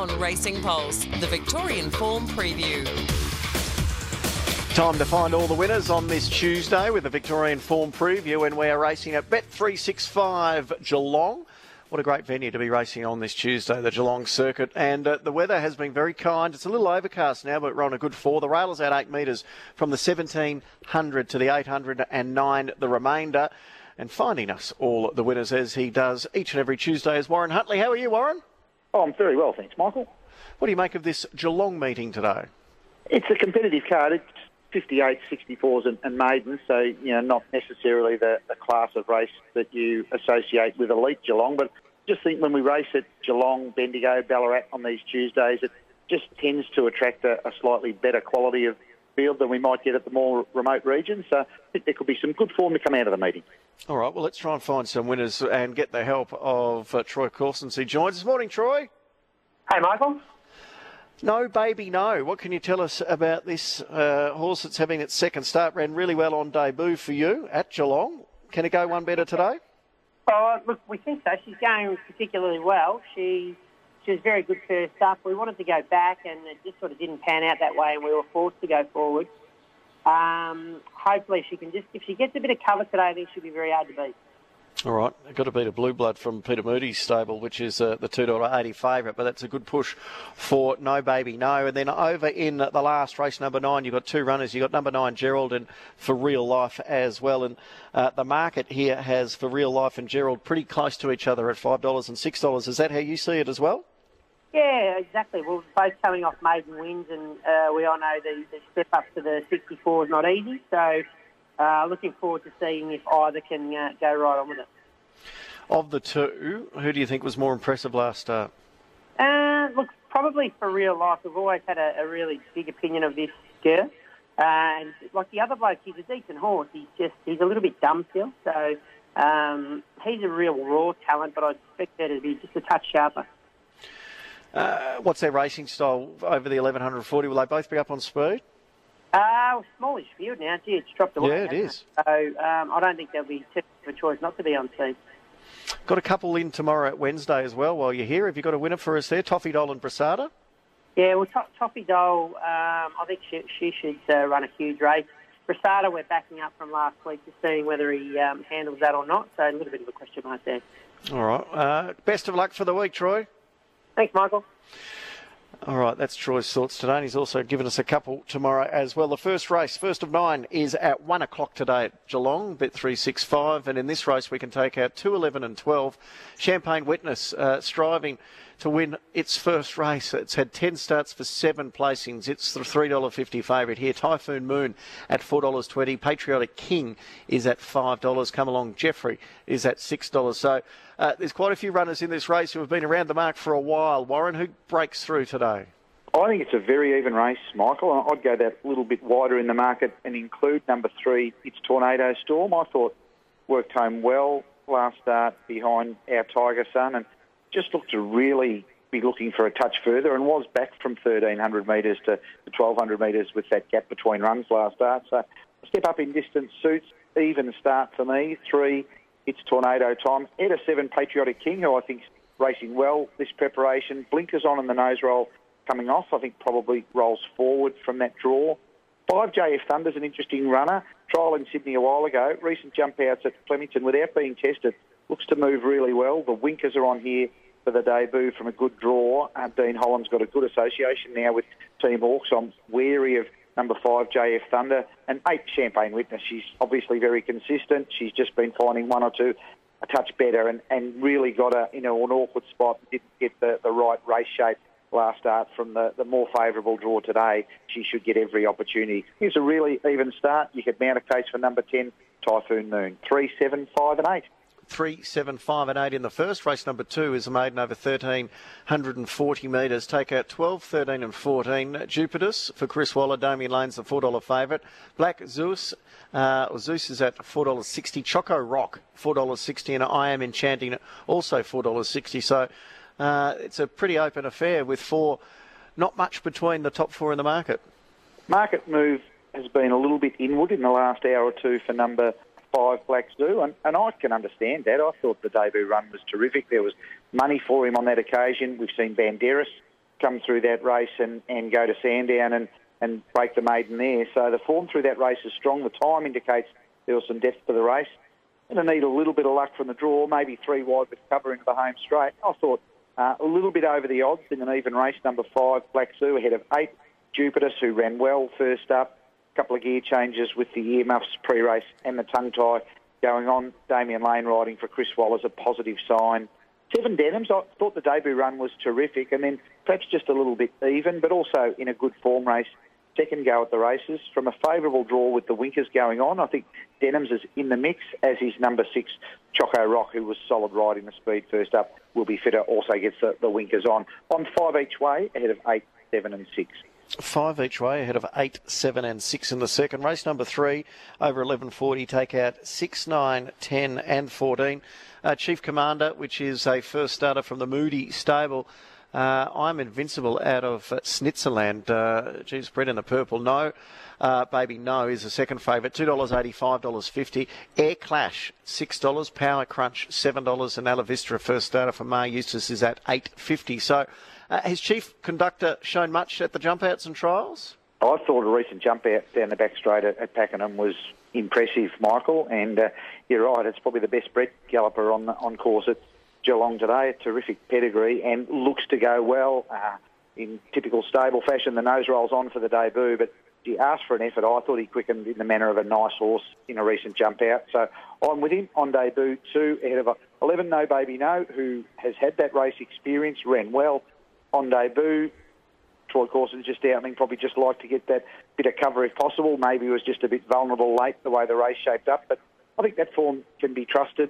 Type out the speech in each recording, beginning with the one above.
on Racing Pulse, the Victorian Form Preview. Time to find all the winners on this Tuesday with the Victorian Form Preview, and we are racing at Bet365 Geelong. What a great venue to be racing on this Tuesday, the Geelong circuit. And the weather has been very kind. It's a little overcast now, but we're on a good 4. The rail is out 8 metres from the 1700 to the 809, the remainder. And finding us all the winners as he does each and every Tuesday is Warren Huntley. How are you, Warren? Oh, I'm very well, thanks, Michael. What do you make of this Geelong meeting today? It's a competitive card. It's 58, 64s and maidens, so not necessarily the class of race that you associate with elite Geelong, but just think when we race at Geelong, Bendigo, Ballarat on these Tuesdays, it just tends to attract a slightly better quality of field than we might get at the more remote regions. So I think there could be some good form to come out of the meeting. All right, well, let's try and find some winners and get the help of Troy Corsons, who joins us. Morning, Troy. Hey, Michael. No, baby, no. What can you tell us about this horse that's having its second start? Ran really well on debut for you at Geelong. Can it go one better today? Oh, look, we think so. She's going particularly well. She was very good first up. We wanted to go back, and it just sort of didn't pan out that way, and we were forced to go forward. Hopefully she can if she gets a bit of cover today, I think she'll be very hard to beat. All right, got to beat a Blue Blood from Peter Moody's stable, which is the $2.80 favourite, but that's a good push for No Baby No. And then over in the last race, number 9, you've got 2 runners. You've got number 9, Gerald, and For Real Life as well. And the market here has For Real Life and Gerald pretty close to each other at $5 and $6. Is that how you see it as well? Yeah, exactly. Well, both coming off maiden wins, and we all know the step up to the 64 is not easy. So looking forward to seeing if either can go right on with it. Of the two, who do you think was more impressive last start? Look, probably For Real Life. We've always had a really big opinion of this girl. And like the other bloke, he's a decent horse. He's a little bit dumb still. So he's a real raw talent, but I expect her to be just a touch sharper. What's their racing style over the 1140? Will they both be up on speed? Smallish field now. Gee, it's dropped away. Yeah, it is. So I don't think there'll be too much of a choice not to be on speed. Got a couple in tomorrow at Wednesday as well while you're here. Have you got a winner for us there? Toffee Doll and Brasada? Yeah, well, Toffee Doll, I think she should run a huge race. Brasada, we're backing up from last week, just seeing whether he handles that or not. So a little bit of a question mark there. All right. Best of luck for the week, Troy. Thanks, Michael. All right, that's Troy's thoughts today, and he's also given us a couple tomorrow as well. The first race, first of 9, is at 1 o'clock today at Geelong, Bet365, and in this race we can take out 2, 11 and 12. Champagne Witness striving to win its first race. It's had 10 starts for 7 placings. It's the $3.50 favourite here. Typhoon Moon at $4.20. Patriotic King is at $5. Come Along Jeffrey is at $6. So there's quite a few runners in this race who have been around the mark for a while. Warren, who breaks through today? I think it's a very even race, Michael. I'd go that little bit wider in the market and include number 3, It's Tornado Storm. I thought worked home well last start behind our Tiger Son, and just looked to really be looking for a touch further, and was back from 1,300 metres to 1,200 metres with that gap between runs last start. So a step up in distance suits. Even start for me. 3, It's Tornado Time. Ed 7, Patriotic King, who I think's racing well this preparation. Blinkers on and the nose roll coming off. I think probably rolls forward from that draw. 5, JF Thunder's an interesting runner. Trial in Sydney a while ago. Recent jump outs at Flemington without being tested. Looks to move really well. The winkers are on here for the debut from a good draw. Dean Holland's got a good association now with Team Hawks. I'm wary of number 5, JF Thunder. And 8, Champagne Witness. She's obviously very consistent. She's just been finding 1 or 2 a touch better and really got an awkward spot. Didn't get the right race shape last start from the more favourable draw today. She should get every opportunity. Here's a really even start. You could mount a case for number 10, Typhoon Moon. 3, 7, 5 and 8. 3, 7, 5 and 8 in the first. Race number 2 is a maiden over 1,340 metres. Take out 12, 13 and 14. Jupiter's for Chris Waller. Damien Lane's the $4 favourite. Black Zeus. Zeus is at $4.60. Choco Rock, $4.60. And I Am Enchanting, also $4.60. So it's a pretty open affair with 4. Not much between the top 4 in the market. Market move has been a little bit inward in the last hour or two for number 5, Black Zoo, and I can understand that. I thought the debut run was terrific. There was money for him on that occasion. We've seen Banderas come through that race and go to Sandown and break the maiden there. So the form through that race is strong. The time indicates there was some depth to the race. Going to need a little bit of luck from the draw, maybe 3 wide with cover into the home straight. I thought a little bit over the odds in an even race. Number 5, Black Zoo, ahead of 8, Jupiter, who ran well first up. A couple of gear changes with the earmuffs pre-race and the tongue tie going on. Damien Lane riding for Chris Wallace, a positive sign. 7 Denims, I thought the debut run was terrific, and then perhaps just a little bit even, but also in a good form race. Second go at the races. From a favourable draw with the winkers going on, I think Denims is in the mix, as is number 6, Choco Rock, who was solid riding the speed first up, will be fitter, also gets the winkers on. On 5 each way, ahead of 8, 7 and 6. 5 each way, ahead of 8, 7 and 6 in the second. Race number 3, over 11.40, take out 6, 9, 10 and 14. Chief Commander, which is a first starter from the Moody stable. I'm Invincible out of Snitzerland. Geez, bred in the purple. No. Baby No is the second favourite. $2.80, $5.50. Air Clash, $6. Power Crunch, $7. And Ala Vista, first starter from Mar Eustace, is at $8.50. So has Chief Conductor shown much at the jump outs and trials? I thought a recent jump out down the back straight at Pakenham was impressive, Michael. And you're right, it's probably the best bred galloper on course at Geelong today. A terrific pedigree and looks to go well in typical stable fashion. The nose rolls on for the debut, but he asked for an effort. I thought he quickened in the manner of a nice horse in a recent jump out. So I'm with him on debut, 2 ahead of 11 No Baby No, who has had that race experience, ran well on debut. Troy Corson just outling, probably just like to get that bit of cover if possible. Maybe he was just a bit vulnerable late the way the race shaped up, but I think that form can be trusted.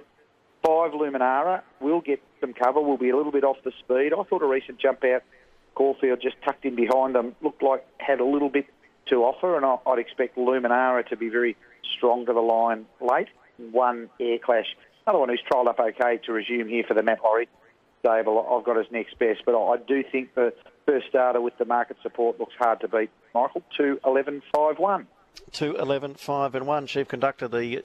5 Luminara will get some cover, will be a little bit off the speed. I thought a recent jump out, Caulfield just tucked in behind them, looked like had a little bit to offer, and I'd expect Luminara to be very strong to the line late. 1 Air Clash, another one who's trialled up okay to resume here for the Matt Laurie stable. I've got his next best, but I do think the first starter with the market support looks hard to beat. Michael, 2, 11, 5, 1. 2, 11, 5 and 1. Chief Conductor, the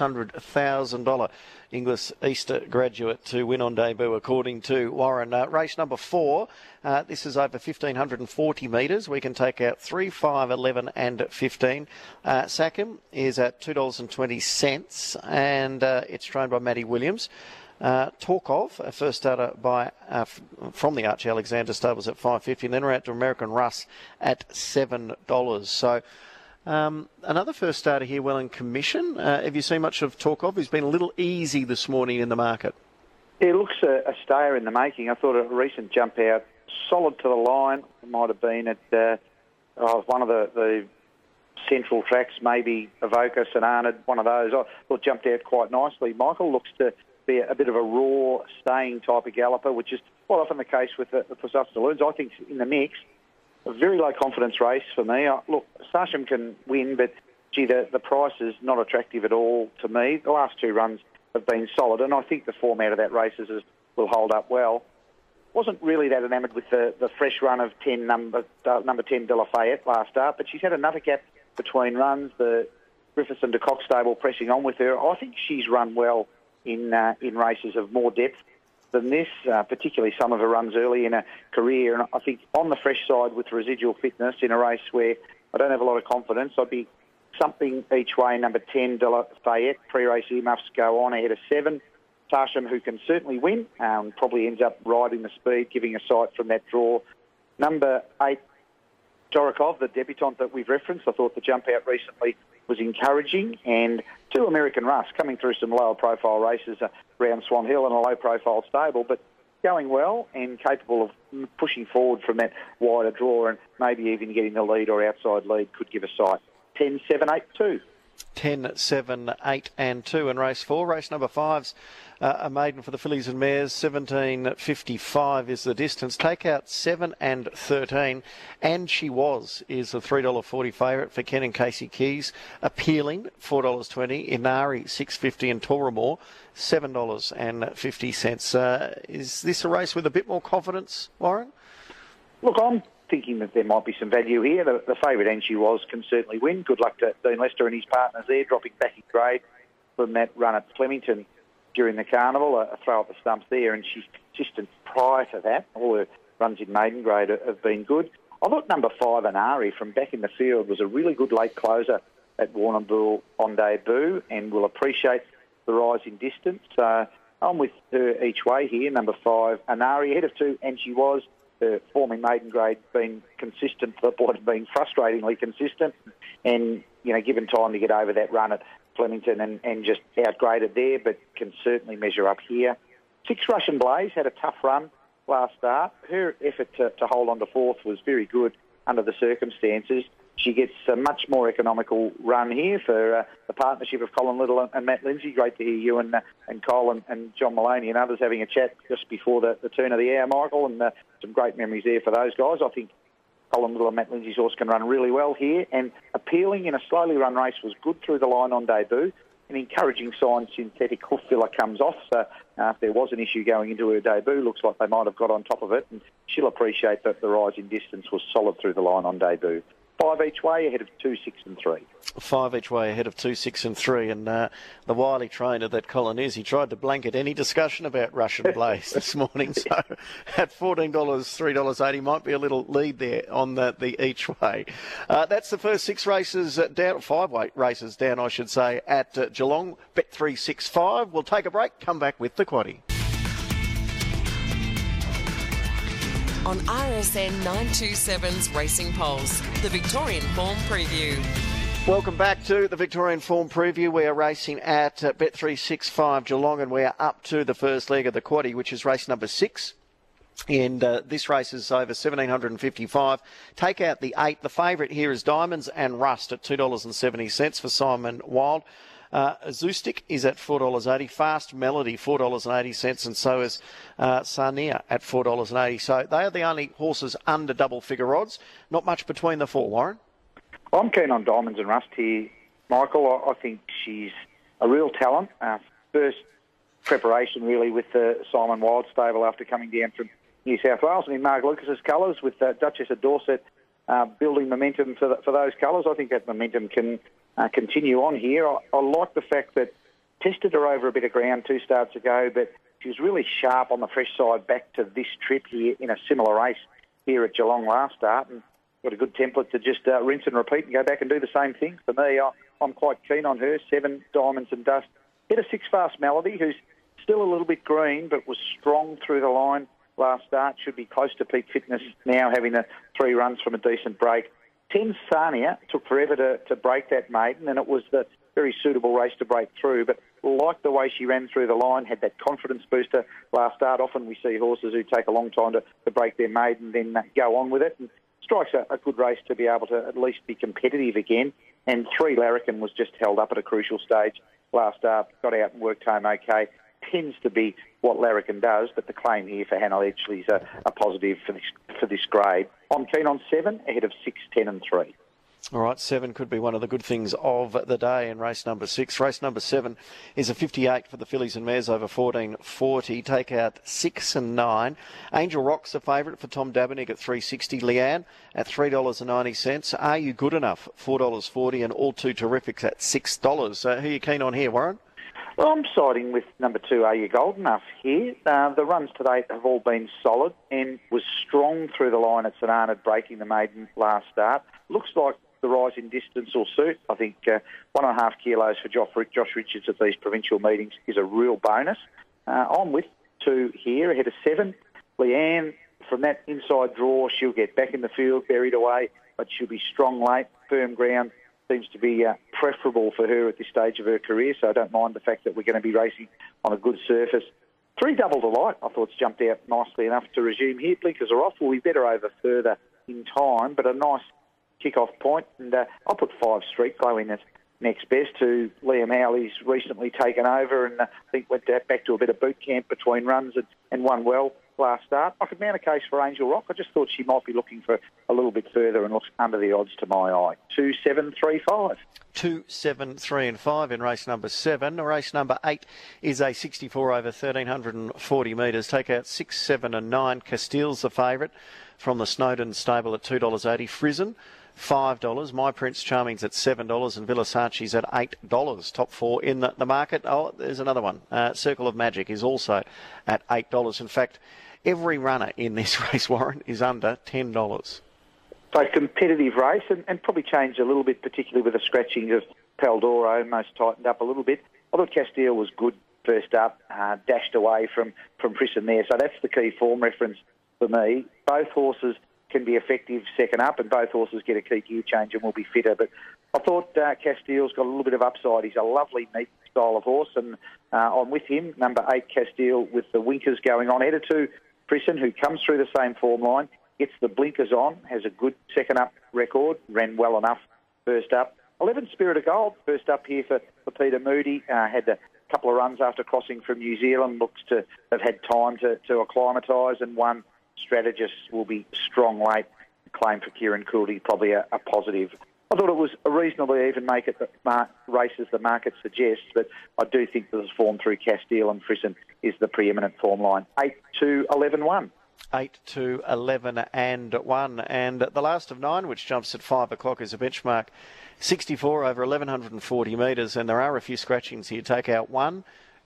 $600,000 Inglis Easter graduate to win on debut, according to Warren. Race number 4, this is over 1,540 metres. We can take out 3, 5, 11 and 15. Sackham is at $2.20 and it's trained by Matty Williams. Torkov, a first starter from the Archie Alexander stables at $5.50, and then we're out to American Russ at $7. So another first starter here, well in commission. Have you seen much of Torkov? He's been a little easy this morning in the market. Yeah, it looks a stayer in the making. I thought a recent jump out, solid to the line. It might have been at one of the central tracks, maybe Avoca, St Arnaud, one of those. I thought jumped out quite nicely. Michael looks to be a bit of a raw, staying type of galloper, which is quite often the case with the Plus Saloons. I think in the mix, a very low confidence race for me. Look, Sasham can win, but gee, the price is not attractive at all to me. The last 2 runs have been solid, and I think the form out of that race will hold up well. Wasn't really that enamoured with the fresh run of 10 number 10 De La Fayette last start, but she's had another gap between runs. The Griffiths and de Kock stable pressing on with her. I think she's run well in races of more depth than this, particularly some of her runs early in her career. And I think on the fresh side with residual fitness in a race where I don't have a lot of confidence, I'd be something each way. Number 10, De La Fayette, pre-race earmuffs go on ahead of 7. Tasham, who can certainly win, probably ends up riding the speed, giving a sight from that draw. Number 8, Torokov, the debutant that we've referenced. I thought the jump out recently was encouraging, and 2 American Russ coming through some lower profile races around Swan Hill and a low profile stable, but going well and capable of pushing forward from that wider draw and maybe even getting the lead or outside lead could give a sight. 10, 7, 8, 2. 10, 7, 8 and 2 in race 4. Race number 5's a maiden for the fillies and mares. 17.55 is the distance. Take out 7 and 13. And She Was is the $3.40 favourite for Ken and Casey Keys. Appealing, $4.20. Inari, $6.50 and Toramore, $7.50. Is this a race with a bit more confidence, Warren? Look, I'm thinking that there might be some value here. The favourite, And She Was, can certainly win. Good luck to Dean Lester and his partners there, dropping back in grade from that run at Flemington during the carnival. A throw at the stumps there, and she's consistent prior to that. All her runs in maiden grade have been good. I thought number 5, Anari, from back in the field, was a really good late closer at Warrnambool on debut and will appreciate the rise in distance. I'm with her each way here, number 5, Anari, ahead of 2, and she was. Her form in maiden grade been consistent, to the point of being frustratingly consistent, and, given time to get over that run at Flemington and just outgraded there, but can certainly measure up here. 6, Russian Blaze, had a tough run last start. Her effort to hold on to 4th was very good under the circumstances. She gets a much more economical run here for the partnership of Colin Little and Matt Lindsay. Great to hear you and Cole and John Maloney and others having a chat just before the turn of the hour, Michael, and some great memories there for those guys. I think Colin Little and Matt Lindsay's horse can run really well here, and appealing in a slowly run race was good through the line on debut. An encouraging sign, Synthetic Hoof Filler comes off, so if there was an issue going into her debut, looks like they might have got on top of it, and she'll appreciate that the rise in distance was solid through the line on debut. 5 each way ahead of 2, 6 and 3. 5 each way ahead of 2, 6 and 3. And the wily trainer that Colin is, he tried to blanket any discussion about Russian Blaze this morning. So at $14, $3.80 might be a little lead there on the each way. That's the first 6 races down, 5 races down, I should say, at Geelong. Bet365. We'll take a break, come back with the quaddie. On RSN 927's Racing Pulse, the Victorian Form Preview. Welcome back to the Victorian Form Preview. We are racing at Bet365 Geelong, and we are up to the first leg of the quaddie, which is race number 6. And this race is over 1,755. Take out the 8. The favourite here is Diamonds and Rust at $2.70 for Simon Wild. Zoustic is at $4.80. Fast Melody, $4.80, and so is Sarnia at $4.80. So they are the only horses under double figure odds. Not much between the 4, Warren. I'm keen on Diamonds and Rust here, Michael. I think she's a real talent. First preparation, really, with the Simon Wild stable after coming down from New South Wales. And in Mark Lucas's colours, with Duchess of Dorset building momentum for those colours. I think that momentum can continue on here. I like the fact that tested her over a bit of ground 2 starts ago, but she was really sharp on the fresh side back to this trip here in a similar race here at Geelong last start, and got a good template to just rinse and repeat and go back and do the same thing. For me, I'm quite keen on her. 7, Diamonds and Dust. Hit a 6, Fast Melody, who's still a little bit green, but was strong through the line last start. Should be close to peak fitness now, having the 3 runs from a decent break. 10, Sarnia, took forever to break that maiden, and it was the very suitable race to break through. But like the way she ran through the line, had that confidence booster last start. Often we see horses who take a long time to break their maiden, then go on with it. And strikes a good race to be able to at least be competitive again. And 3, Larrikin, was just held up at a crucial stage last start. Got out and worked home okay. Tends to be what Larrikin does, but the claim here for Hannah Edgley is a positive for this grade. I'm keen on 7, ahead of 6, 10 and 3. All right, 7 could be one of the good things of the day in race number 6. Race number 7 is a 58 for the fillies and mares over 14.40. Take out 6 and 9. Angel Rock's the favourite for Tom Dabernig at $3.60. Leanne at $3.90. Are You Good Enough? $4.40, and All Too Terrifics at $6. Who are you keen on here, Warren? Well, I'm siding with number 2, Are You Gold Enough here. The runs to date have all been solid and was strong through the line at St Arnaud, breaking the maiden last start. Looks like the rise in distance will suit. I think 1.5 kilos for Josh Richards at these provincial meetings is a real bonus. I'm with 2 here, ahead of 7. Leanne, from that inside draw, she'll get back in the field, buried away, but she'll be strong late, firm ground. Seems to be preferable for her at this stage of her career, so I don't mind the fact that we're going to be racing on a good surface. 3, Double Delight, I thought it's jumped out nicely enough to resume here. Blinkers are off. We'll be better over further in time, but a nice kick-off point. And I'll put 5, Street Glow in at next best, who Liam Howley's recently taken over, and I think went back to a bit of boot camp between runs and won well last start. I could mount a case for Angel Rock. I just thought she might be looking for a little bit further and looks under the odds to my eye. 2, 7, 3, 5. 2, 7, 3 and 5 in race number 7. Race number 8 is a 64 over 1,340 metres. Take out 6, 7 and 9. Castile's the favourite from the Snowden stable at $2.80. Frizen, $5. My Prince Charming's at $7, and Villasachi's at $8. Top 4 in the market. Oh, there's another one. Circle of Magic is also at $8. In fact, Every runner in this race, Warren, is under $10. So competitive race and probably changed a little bit, particularly with the scratching of Paldoro, most tightened up a little bit. I thought Castile was good first up, dashed away from Frisson there. So that's the key form reference for me. Both horses can be effective second up, and both horses get a key gear change and will be fitter. But I thought Castile's got a little bit of upside. He's a lovely, neat style of horse, and I'm with him. Number 8, Castile, with the winkers going on. Headed to Frisson, who comes through the same form line, gets the blinkers on, has a good second up record, ran well enough first up. 11 Spirit of Gold, first up here for Peter Moody, had a couple of runs after crossing from New Zealand, looks to have had time to acclimatise, and one Strategist will be strong late. Claim for Kieran Coolty, probably a positive. I thought it was a reasonably even make it the races the market suggests, but I do think that the form through Castile and Frisson is the preeminent form line. 8-2-11-1. 8-2-11-1. And the last of 9, which jumps at 5 o'clock, is a benchmark 64 over 1,140 metres, and there are a few scratchings here. Take out 1,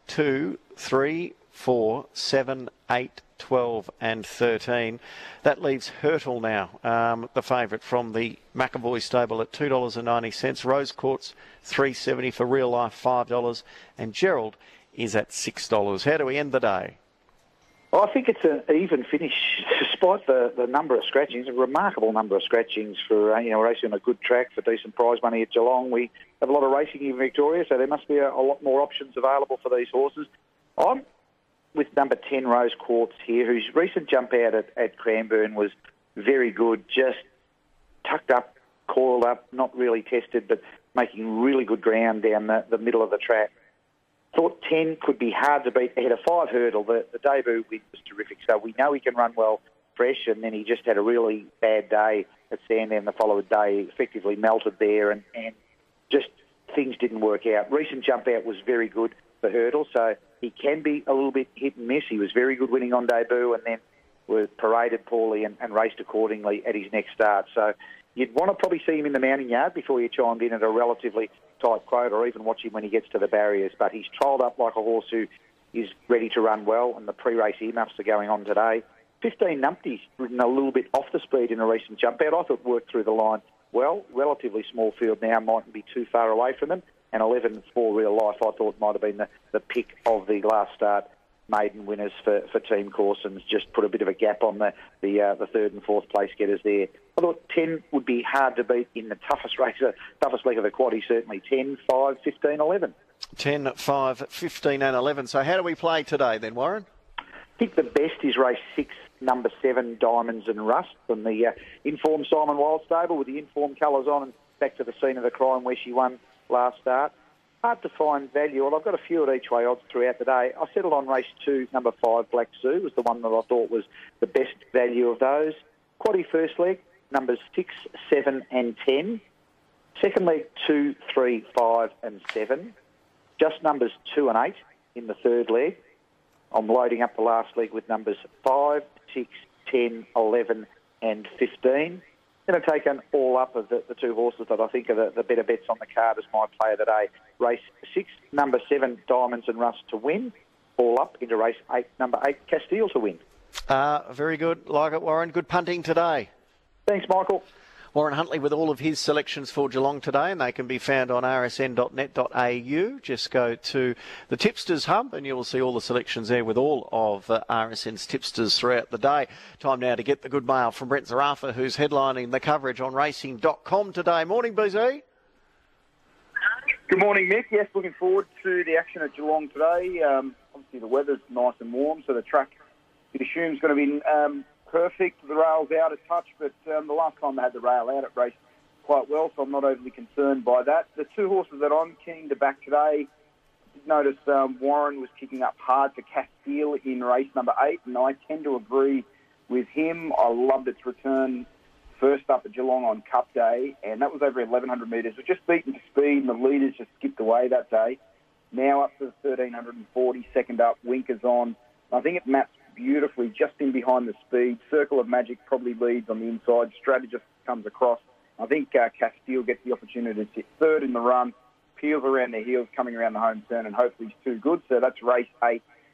2, 3, 4, 7, 8, 12 and 13. That leaves Hurtle now, the favourite from the McAvoy stable at $2.90. Rose Quartz $3.70, for Real Life $5, and Gerald is at $6. How do we end the day? Well, I think it's an even finish, despite the number of scratchings, a remarkable number of scratchings for racing on a good track for decent prize money at Geelong. We have a lot of racing in Victoria, so there must be a lot more options available for these horses. I'm with number 10, Rose Quartz here, whose recent jump out at Cranbourne was very good, just tucked up, coiled up, not really tested, but making really good ground down the middle of the track. Thought 10 could be hard to beat ahead of 5 Hurdle. The debut win was terrific, so we know he can run well fresh, and then he just had a really bad day at Sandown the following day, effectively melted there, and just things didn't work out. Recent jump out was very good for Hurdle, so he can be a little bit hit and miss. He was very good winning on debut, and then was paraded poorly and raced accordingly at his next start. So you'd want to probably see him in the mounting yard before you chimed in at a relatively tight quote, or even watch him when he gets to the barriers. But he's trialled up like a horse who is ready to run well, and the pre-race earmuffs are going on today. 15 Numpty's ridden a little bit off the speed in a recent jump out. I thought worked through the line well. Relatively small field now, mightn't be too far away from them. And 11 for Real Life, I thought might have been the pick of the last start maiden winners for Team Corson's. Just put a bit of a gap on the third and fourth place getters there. I thought 10 would be hard to beat in the toughest race, toughest leg of the quaddie, certainly. 10, 5, 15, 11. 10, 5, 15 and 11. So how do we play today then, Warren? I think the best is race 6, number 7, Diamonds and Rust, from the informed Simon Wild stable with the informed colours on, and back to the scene of the crime where she won last start. Hard to find value. Well, I've got a few at each way odds throughout the day. I settled on race 2, number 5, Black Zoo, was the one that I thought was the best value of those. Quaddie first leg, numbers 6, 7 and 10. Second leg, 2, 3, 5 and 7. Just numbers 2 and 8 in the third leg. I'm loading up the last leg with numbers 5, 6, 10, 11 and 15. Going to take an all up of the two horses that I think are the better bets on the card as my play of the day. Race 6, number 7, Diamonds and Rust to win. All up into race 8, number 8, Castile to win. Very good. Like it, Warren. Good punting today. Thanks, Michael. Warren Huntley with all of his selections for Geelong today, and they can be found on rsn.net.au. Just go to the Tipsters Hub and you will see all the selections there with all of RSN's tipsters throughout the day. Time now to get the good mail from Brent Zarafa, who's headlining the coverage on racing.com today. Morning, BZ. Good morning, Mick. Yes, looking forward to the action at Geelong today. Obviously the weather's nice and warm, so the track, you'd assume, is going to be perfect. The rail's out a touch, but the last time they had the rail out, it raced quite well, so I'm not overly concerned by that. The two horses that I'm keen to back today, I noticed Warren was kicking up hard for Castile in race number 8, and I tend to agree with him. I loved its return first up at Geelong on Cup Day, and that was over 1,100 metres. It was just beaten to speed, and the leaders just skipped away that day. Now up to the 1,340, second up, Winkers on. I think it maps beautifully just in behind the speed. Circle of Magic probably leads on the inside. Strategist comes across. I think Castile gets the opportunity to sit third in the run, peels around their heels coming around the home turn, and hopefully he's too good. So that's race 8,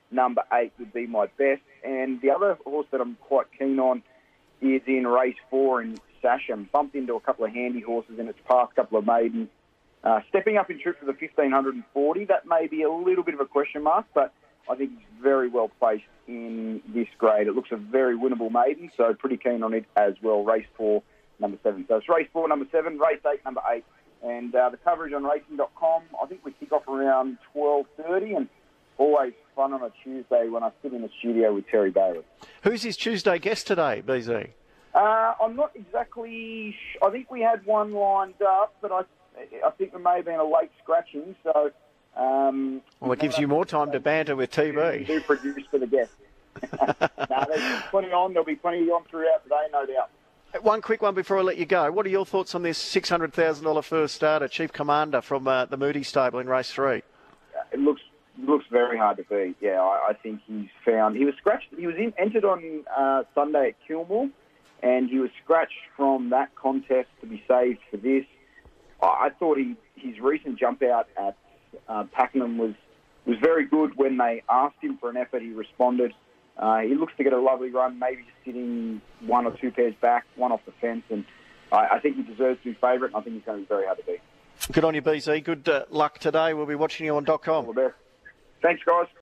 number 8 would be my best. And the other horse that I'm quite keen on is in race 4 in Sasham. Bumped into a couple of handy horses in its past couple of maidens. Stepping up in trip for the 1540, that may be a little bit of a question mark, but I think he's very well placed in this grade. It looks a very winnable maiden, so pretty keen on it as well. Race 4, number 7. So it's race 4, number 7, race 8, number 8. And the coverage on racing.com, I think we kick off around 12:30, and always fun on a Tuesday when I sit in the studio with Terry Bailey. Who's his Tuesday guest today, BZ? I'm not exactly... I think we had one lined up, but I think there may have been a late scratching, so... well, it gives you more time to banter with TB. Do produce for the guests. No, there's plenty on. There'll be plenty on throughout today, no doubt. One quick one before I let you go. What are your thoughts on this $600,000 first starter, Chief Commander from the Moody stable in race 3? It looks very hard to beat. Yeah, I think he's found... He was scratched. He was entered on Sunday at Kilmore, and he was scratched from that contest to be saved for this. I thought his recent jump out at Pakenham was very good. When they asked him for an effort, he responded. He looks to get a lovely run, maybe just sitting 1 or 2 pairs back, one off the fence, and I think he deserves to be favourite, and I think he's going to be very hard to beat. Good on you, BZ. Good luck today. We'll be watching you on .com. All the best. Thanks, guys.